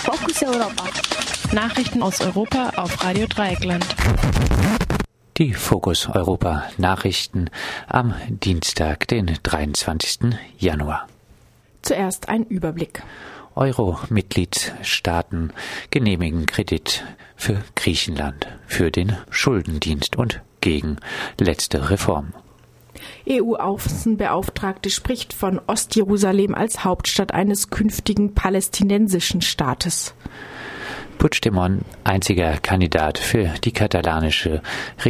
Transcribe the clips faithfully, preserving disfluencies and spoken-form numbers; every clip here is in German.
Fokus Europa. Nachrichten aus Europa auf Radio Dreieckland. Die Fokus Europa Nachrichten am Dienstag, den dreiundzwanzigsten Januar. Zuerst ein Überblick. Euro-Mitgliedstaaten genehmigen Kredit für Griechenland, für den Schuldendienst und gegen letzte Reform. E U-Außenbeauftragte spricht von Ostjerusalem als Hauptstadt eines künftigen palästinensischen Staates. Puigdemont, einziger Kandidat für die katalanische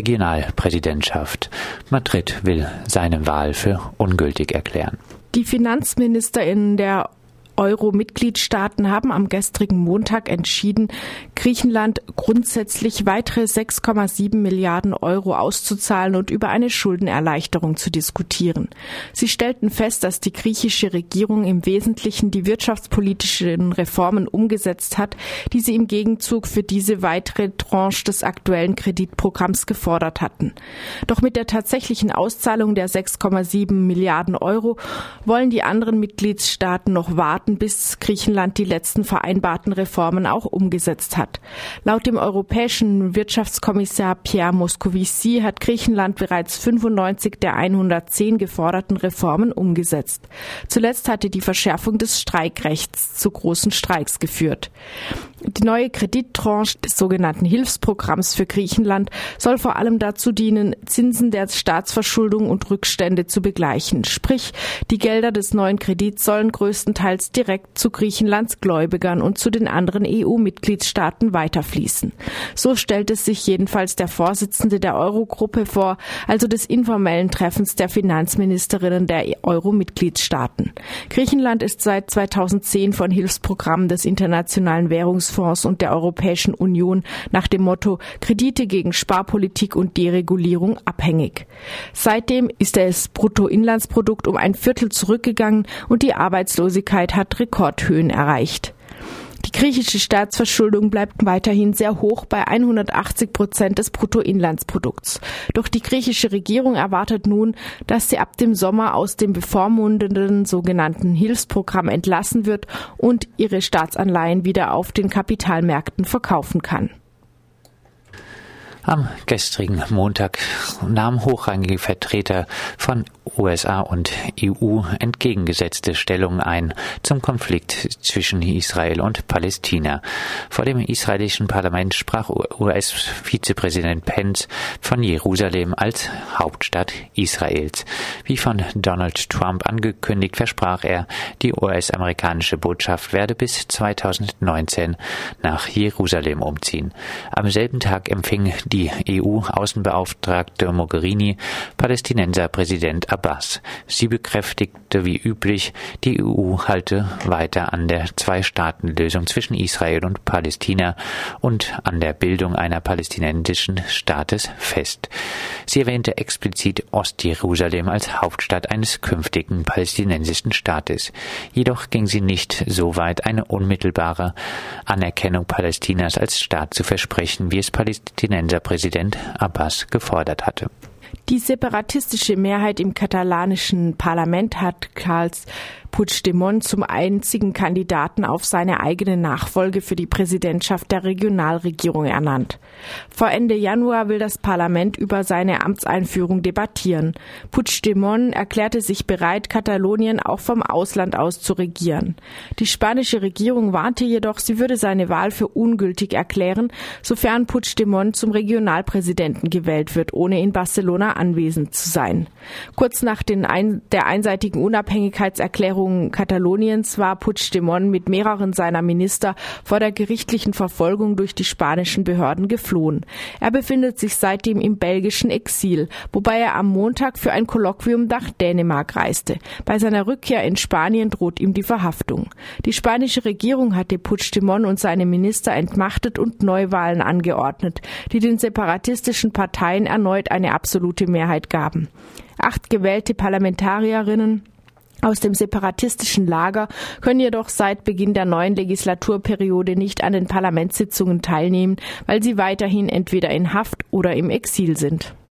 Regionalpräsidentschaft. Madrid will seine Wahl für ungültig erklären. Die Finanzminister in der Euro-Mitgliedstaaten haben am gestrigen Montag entschieden, Griechenland grundsätzlich weitere sechs Komma sieben Milliarden Euro auszuzahlen und über eine Schuldenerleichterung zu diskutieren. Sie stellten fest, dass die griechische Regierung im Wesentlichen die wirtschaftspolitischen Reformen umgesetzt hat, die sie im Gegenzug für diese weitere Tranche des aktuellen Kreditprogramms gefordert hatten. Doch mit der tatsächlichen Auszahlung der sechs Komma sieben Milliarden Euro wollen die anderen Mitgliedstaaten noch warten, bis Griechenland die letzten vereinbarten Reformen auch umgesetzt hat. Laut dem europäischen Wirtschaftskommissar Pierre Moscovici hat Griechenland bereits fünfundneunzig der hundertzehn geforderten Reformen umgesetzt. Zuletzt hatte die Verschärfung des Streikrechts zu großen Streiks geführt. Die neue Kredittranche des sogenannten Hilfsprogramms für Griechenland soll vor allem dazu dienen, Zinsen der Staatsverschuldung und Rückstände zu begleichen. Sprich, die Gelder des neuen Kredits sollen größtenteils direkt zu Griechenlands Gläubigern und zu den anderen E U-Mitgliedstaaten weiterfließen. So stellt es sich jedenfalls der Vorsitzende der Eurogruppe vor, also des informellen Treffens der Finanzministerinnen der Euro-Mitgliedstaaten. Griechenland ist seit zweitausendzehn von Hilfsprogrammen des Internationalen Währungsfonds und der Europäischen Union nach dem Motto Kredite gegen Sparpolitik und Deregulierung abhängig. Seitdem ist das Bruttoinlandsprodukt um ein Viertel zurückgegangen und die Arbeitslosigkeit hat Rekordhöhen erreicht. Die griechische Staatsverschuldung bleibt weiterhin sehr hoch bei hundertachtzig Prozent des Bruttoinlandsprodukts. Doch die griechische Regierung erwartet nun, dass sie ab dem Sommer aus dem bevormundenden sogenannten Hilfsprogramm entlassen wird und ihre Staatsanleihen wieder auf den Kapitalmärkten verkaufen kann. Am gestrigen Montag nahmen hochrangige Vertreter von U S A und E U entgegengesetzte Stellungen ein zum Konflikt zwischen Israel und Palästina. Vor dem israelischen Parlament sprach U S-Vizepräsident Pence von Jerusalem als Hauptstadt Israels. Wie von Donald Trump angekündigt, versprach er, die U S-amerikanische Botschaft werde bis zweitausendneunzehn nach Jerusalem umziehen. Am selben Tag empfing die Die E U-Außenbeauftragte Mogherini Palästinenser-Präsident Abbas. Sie bekräftigte wie üblich, die E U halte weiter an der Zwei-Staaten-Lösung zwischen Israel und Palästina und an der Bildung einer palästinensischen Staates fest. Sie erwähnte explizit Ostjerusalem als Hauptstadt eines künftigen palästinensischen Staates. Jedoch ging sie nicht so weit, eine unmittelbare Anerkennung Palästinas als Staat zu versprechen, wie es Palästinenser Präsident Abbas gefordert hatte. Die separatistische Mehrheit im katalanischen Parlament hat Carles Puigdemont zum einzigen Kandidaten auf seine eigene Nachfolge für die Präsidentschaft der Regionalregierung ernannt. Vor Ende Januar will das Parlament über seine Amtseinführung debattieren. Puigdemont erklärte sich bereit, Katalonien auch vom Ausland aus zu regieren. Die spanische Regierung warnte jedoch, sie würde seine Wahl für ungültig erklären, sofern Puigdemont zum Regionalpräsidenten gewählt wird, ohne in Barcelona anwesend zu sein. Kurz nach den ein, der einseitigen Unabhängigkeitserklärung Kataloniens war Puigdemont mit mehreren seiner Minister vor der gerichtlichen Verfolgung durch die spanischen Behörden geflohen. Er befindet sich seitdem im belgischen Exil, wobei er am Montag für ein Kolloquium nach Dänemark reiste. Bei seiner Rückkehr in Spanien droht ihm die Verhaftung. Die spanische Regierung hatte Puigdemont und seine Minister entmachtet und Neuwahlen angeordnet, die den separatistischen Parteien erneut eine absolute Mehrheit gaben. Acht gewählte Parlamentarierinnen aus dem separatistischen Lager können jedoch seit Beginn der neuen Legislaturperiode nicht an den Parlamentssitzungen teilnehmen, weil sie weiterhin entweder in Haft oder im Exil sind.